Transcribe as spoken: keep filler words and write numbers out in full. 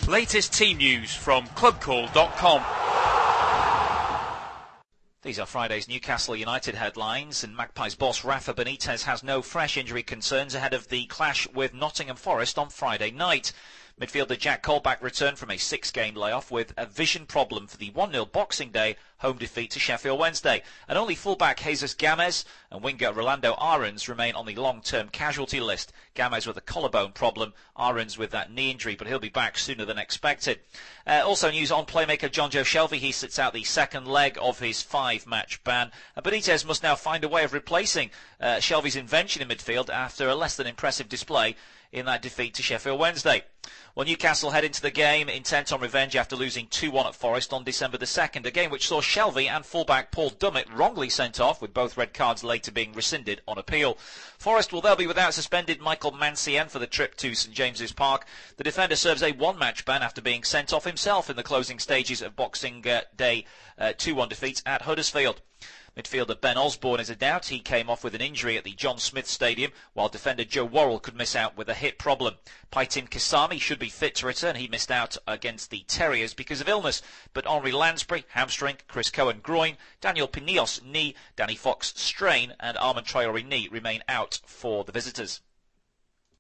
Latest team news from club call dot com. These are Friday's Newcastle United headlines, and Magpies boss Rafa Benitez has no fresh injury concerns ahead of the clash with Nottingham Forest on Friday night. Midfielder Jack Colback returned from a six-game layoff with a vision problem for the one nil Boxing Day home defeat to Sheffield Wednesday. And only fullback Jesus Gamez and winger Rolando Aarons remain on the long-term casualty list. Gamez with a collarbone problem, Aarons with that knee injury, but he'll be back sooner than expected. Uh, also news on playmaker Jonjo Shelvey. He sits out the second leg of his five-match ban. And Benitez must now find a way of replacing uh, Shelvey's invention in midfield after a less than impressive display in that defeat to Sheffield Wednesday. Well, Newcastle head into the game intent on revenge after losing two one at Forest on December the second, a game which saw Shelvey and fullback Paul Dummett wrongly sent off, with both red cards later being rescinded on appeal. Forest will they'll be without suspended Michael Mancienne for the trip to St James's Park. The defender serves a one-match ban after being sent off himself in the closing stages of Boxing uh, Day uh, two one defeat at Huddersfield. Midfielder Ben Osborne is a doubt. He came off with an injury at the John Smith Stadium, while defender Joe Worrell could miss out with a hip problem. Paitim Kasami should be fit to return. He missed out against the Terriers because of illness. But Henri Lansbury, hamstring, Chris Cohen, groin, Daniel Pinillos, knee, Danny Fox, strain, and Armand Traore, knee, remain out for the visitors.